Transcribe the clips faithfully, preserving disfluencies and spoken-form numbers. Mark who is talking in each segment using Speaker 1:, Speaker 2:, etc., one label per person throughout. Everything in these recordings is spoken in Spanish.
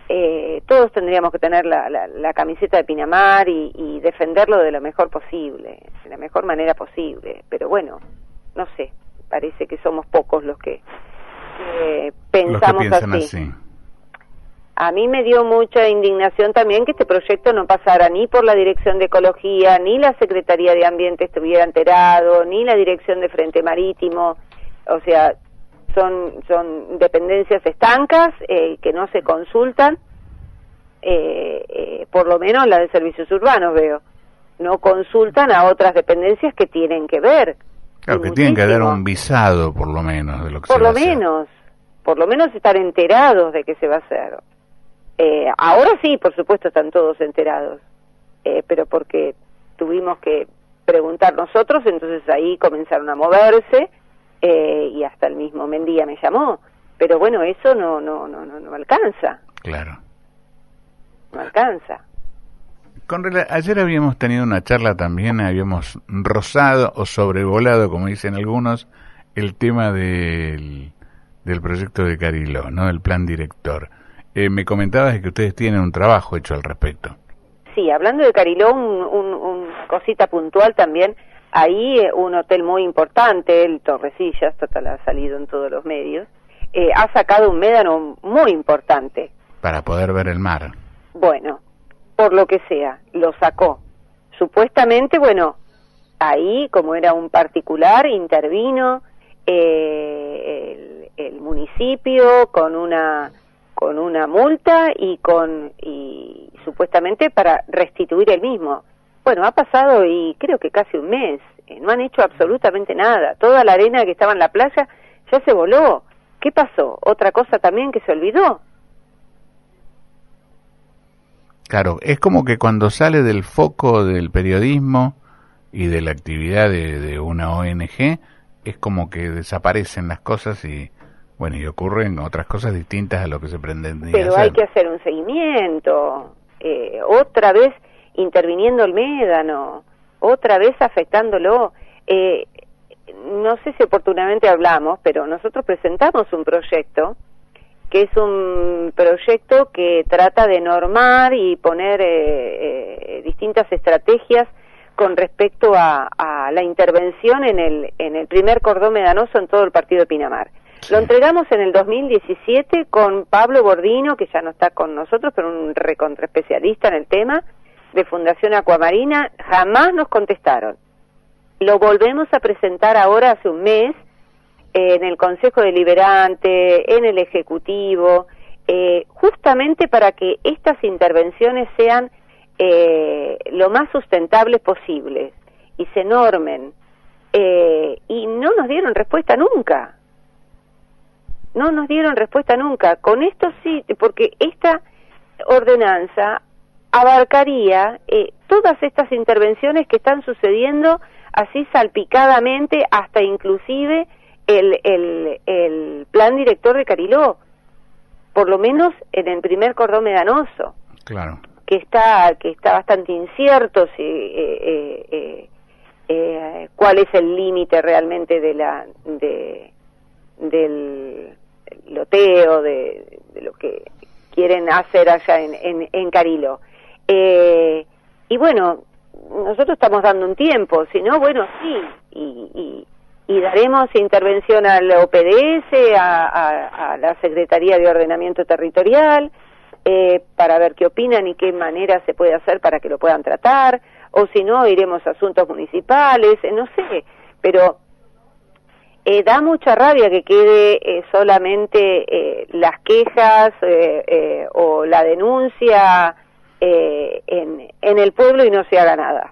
Speaker 1: eh, todos tendríamos que tener la, la, la camiseta de Pinamar y, y defenderlo de lo mejor posible, de la mejor manera posible, pero bueno, no sé, parece que somos pocos los que eh, pensamos
Speaker 2: los que piensan
Speaker 1: así.
Speaker 2: así.
Speaker 1: A mí me dio mucha indignación también que este proyecto no pasara ni por la Dirección de Ecología, ni la Secretaría de Ambiente estuviera enterado, ni la Dirección de Frente Marítimo. O sea, son son dependencias estancas eh, que no se consultan, eh, eh, por lo menos la de Servicios Urbanos veo. No consultan a otras dependencias que tienen que ver.
Speaker 2: Claro, que tienen que dar un visado, por lo menos, de lo que se va a hacer.
Speaker 1: Por lo menos, por lo menos estar enterados de qué se va a hacer. Eh, ahora sí, por supuesto, están todos enterados, eh, pero porque tuvimos que preguntar nosotros, entonces ahí comenzaron a moverse, eh, y hasta el mismo Mendía me llamó, pero bueno, eso no no no no, no alcanza.
Speaker 2: Claro.
Speaker 1: No alcanza.
Speaker 2: Con rela- Ayer habíamos tenido una charla también, habíamos rozado o sobrevolado, como dicen algunos, el tema del, del proyecto de Cariló, ¿no? Del plan director. Eh, me comentabas que ustedes tienen un trabajo hecho al respecto.
Speaker 1: Sí, hablando de Cariló, un, un, un cosita puntual también, ahí eh, un hotel muy importante, el Torrecillas, total ha salido en todos los medios, eh, ha sacado un médano muy importante.
Speaker 2: Para poder ver el mar.
Speaker 1: Bueno, por lo que sea, lo sacó. Supuestamente, bueno, ahí, como era un particular, intervino eh, el, el municipio con una... con una multa y con y supuestamente para restituir el mismo. Bueno, ha pasado y creo que casi un mes, eh, no han hecho absolutamente nada. Toda la arena que estaba en la playa ya se voló. ¿Qué pasó? Otra cosa también que se olvidó.
Speaker 2: Claro, es como que cuando sale del foco del periodismo y de la actividad de, de una O N G, es como que desaparecen las cosas y bueno, y ocurren otras cosas distintas a lo que se pretendía
Speaker 1: Pero
Speaker 2: hacer.
Speaker 1: hay que hacer un seguimiento, eh, otra vez interviniendo el médano, otra vez afectándolo. Eh, no sé si oportunamente hablamos, pero nosotros presentamos un proyecto, que es un proyecto que trata de normar y poner eh, eh, distintas estrategias con respecto a, a la intervención en el, en el primer cordón medanoso en todo el partido de Pinamar. Sí. Lo entregamos en el dos mil diecisiete con Pablo Bordino, que ya no está con nosotros, pero un recontraespecialista en el tema, de Fundación Acuamarina. Jamás nos contestaron. Lo volvemos a presentar ahora hace un mes, eh, en el Consejo Deliberante, en el Ejecutivo, eh, justamente para que estas intervenciones sean eh, lo más sustentables posibles y se normen. Eh, y no nos dieron respuesta nunca. No nos dieron respuesta nunca. Con esto sí, porque esta ordenanza abarcaría eh, todas estas intervenciones que están sucediendo así salpicadamente, hasta inclusive el, el, el plan director de Cariló, por lo menos en el primer cordón medanoso.
Speaker 2: Claro.
Speaker 1: Que está, que está bastante incierto si, eh, eh, eh, eh, cuál es el límite realmente de la de del loteo, de, de lo que quieren hacer allá en, en, en Cariló. Eh, y bueno, nosotros estamos dando un tiempo, si no, bueno, sí, y, y, y daremos intervención al O P D S, a, a, a la Secretaría de Ordenamiento Territorial, eh, para ver qué opinan y qué manera se puede hacer para que lo puedan tratar, o si no, iremos a asuntos municipales, eh, no sé, pero... Eh, da mucha rabia que quede eh, solamente eh, las quejas eh, eh, o la denuncia eh, en, en el pueblo y no se haga nada.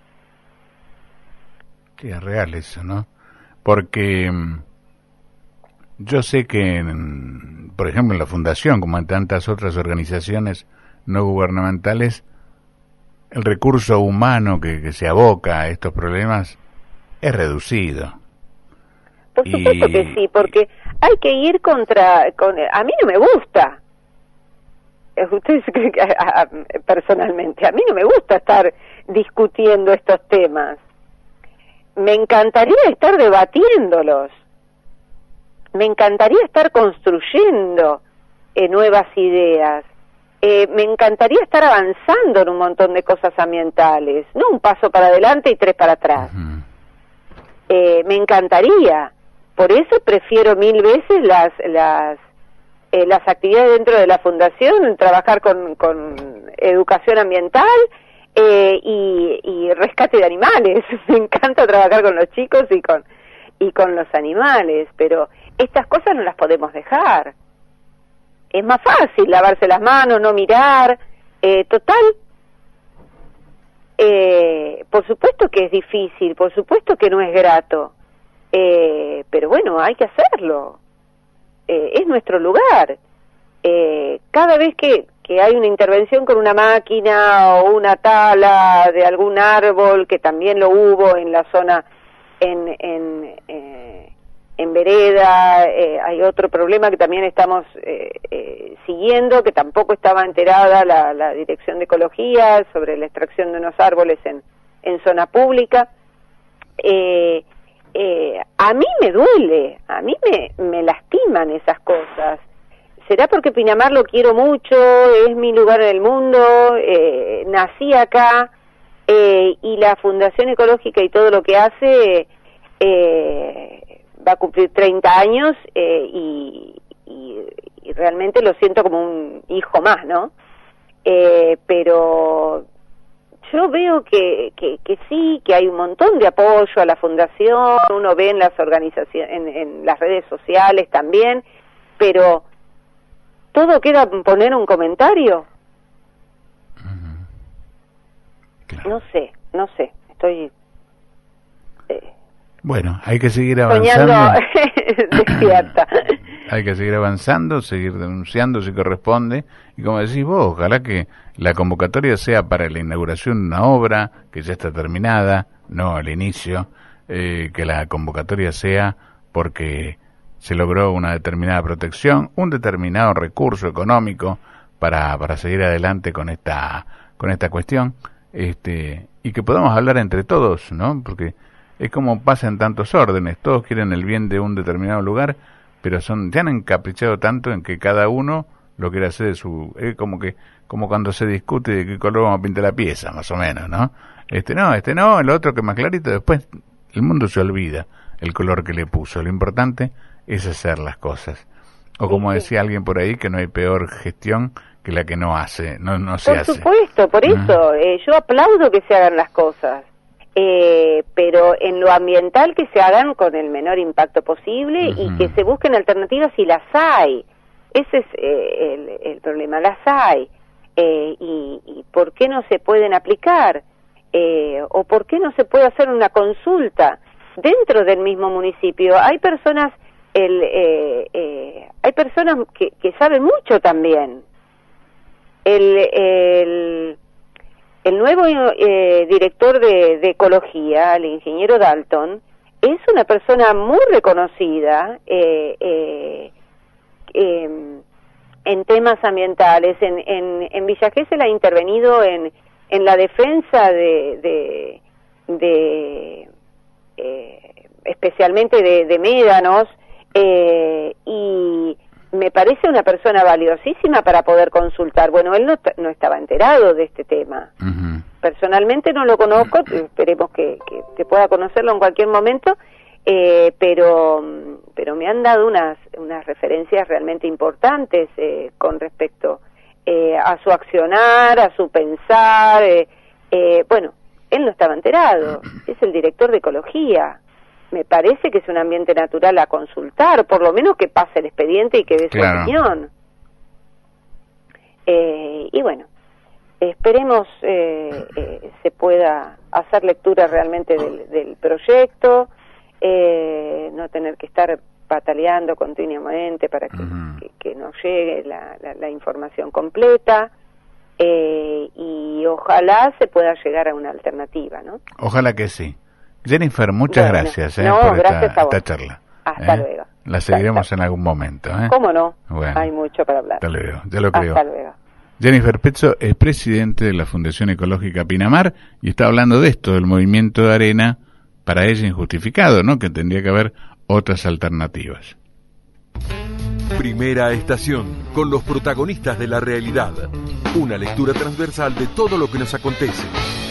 Speaker 2: Sí, es real eso, ¿no? Porque yo sé que, en, por ejemplo, en la Fundación, como en tantas otras organizaciones no gubernamentales, el recurso humano que, que se aboca a estos problemas es reducido.
Speaker 1: Por supuesto y, que sí, porque hay que ir contra... Con, a mí no me gusta. Ustedes creen que a, a, personalmente, a mí no me gusta estar discutiendo estos temas. Me encantaría estar debatiéndolos. Me encantaría estar construyendo eh, nuevas ideas. Eh, me encantaría estar avanzando en un montón de cosas ambientales, no un paso para adelante y tres para atrás. Uh-huh. eh, me encantaría, por eso prefiero mil veces las las eh, las actividades dentro de la fundación, trabajar con, con educación ambiental eh, y, y rescate de animales. Me encanta trabajar con los chicos y con y con los animales, pero estas cosas no las podemos dejar. Es más fácil lavarse las manos, no mirar, eh, total, eh, por supuesto que es difícil, por supuesto que no es grato, eh, pero bueno, hay que hacerlo, eh, es nuestro lugar. Eh, cada vez que, que hay una intervención con una máquina o una tala de algún árbol, que también lo hubo en la zona, en... en eh, en vereda, eh, hay otro problema que también estamos eh, eh, siguiendo, que tampoco estaba enterada la, la Dirección de Ecología sobre la extracción de unos árboles en, en zona pública. Eh, eh, a mí me duele, a mí me, me lastiman esas cosas. ¿Será porque Pinamar lo quiero mucho, es mi lugar en el mundo, eh, nací acá, eh, y la Fundación Ecológica y todo lo que hace... Eh, va a cumplir treinta años eh, y, y, y realmente lo siento como un hijo más, ¿no? Eh, pero yo veo que, que, que sí, que hay un montón de apoyo a la fundación, uno ve en las organizaciones, en, en las redes sociales también, pero todo queda en poner un comentario. Uh-huh. Claro. No sé, no sé, estoy... Eh,
Speaker 2: Bueno, hay que seguir avanzando.
Speaker 1: Despierta.
Speaker 2: Hay que seguir avanzando, seguir denunciando si corresponde. Y como decís vos, ojalá que la convocatoria sea para la inauguración de una obra que ya está terminada, no al inicio. Eh, que la convocatoria sea porque se logró una determinada protección, un determinado recurso económico para, para seguir adelante con esta, con esta cuestión. Este, y que podamos hablar entre todos, ¿no? Porque... es como pasa en tantos órdenes, todos quieren el bien de un determinado lugar, pero son ya han encaprichado tanto en que cada uno lo quiere hacer de su... Es como que como cuando se discute de qué color vamos a pintar la pieza, más o menos, ¿no? Este no, este no, el otro que más clarito, después el mundo se olvida el color que le puso. Lo importante es hacer las cosas. O como decía alguien por ahí, que no hay peor gestión que la que no hace, no, no se
Speaker 1: por
Speaker 2: hace.
Speaker 1: Por supuesto, por eso, ¿Mm? eh, yo aplaudo que se hagan las cosas. Eh, pero en lo ambiental que se hagan con el menor impacto posible. Uh-huh. Y que se busquen alternativas si las hay. Ese es eh, el, el problema, las hay. Eh, y, y ¿por qué no se pueden aplicar? Eh, ¿O por qué no se puede hacer una consulta dentro del mismo municipio? Hay personas, el, eh, eh, hay personas que, que saben mucho también. El... el El nuevo eh, director de, de Ecología, el ingeniero Dalton, es una persona muy reconocida eh, eh, eh, en temas ambientales. En, en, en Villa Gesell ha intervenido en, en la defensa de, de, de eh, especialmente de, de médanos, eh, y me parece una persona valiosísima para poder consultar. Bueno, él no, no estaba enterado de este tema. Uh-huh. Personalmente no lo conozco, esperemos que, que, que pueda conocerlo en cualquier momento, eh, pero pero me han dado unas unas referencias realmente importantes eh, con respecto eh, a su accionar, a su pensar. Eh, eh, bueno, él no estaba enterado, es el director de Ecología. Me parece que es un ambiente natural a consultar, por lo menos que pase el expediente y que dé su claro. opinión. Eh, y bueno, esperemos eh, eh, se pueda hacer lectura realmente del, del proyecto, eh, no tener que estar pataleando continuamente para que, uh-huh. que, que nos llegue la, la, la información completa, eh, y ojalá se pueda llegar a una alternativa, ¿no?
Speaker 2: Ojalá que sí. Jennifer, muchas bueno, gracias eh,
Speaker 1: no,
Speaker 2: por
Speaker 1: gracias
Speaker 2: esta, esta charla.
Speaker 1: Hasta
Speaker 2: ¿eh?
Speaker 1: luego.
Speaker 2: La seguiremos en algún momento. ¿eh?
Speaker 1: ¿Cómo no?
Speaker 2: Bueno,
Speaker 1: hay mucho para hablar.
Speaker 2: Hasta luego, ya lo creo.
Speaker 1: Hasta luego.
Speaker 2: Jennifer Pezzo es presidente de la Fundación Ecológica Pinamar y está hablando de esto, del movimiento de arena, para ella injustificado, ¿no? Que tendría que haber otras alternativas.
Speaker 3: Primera Estación, con los protagonistas de la realidad. Una lectura transversal de todo lo que nos acontece.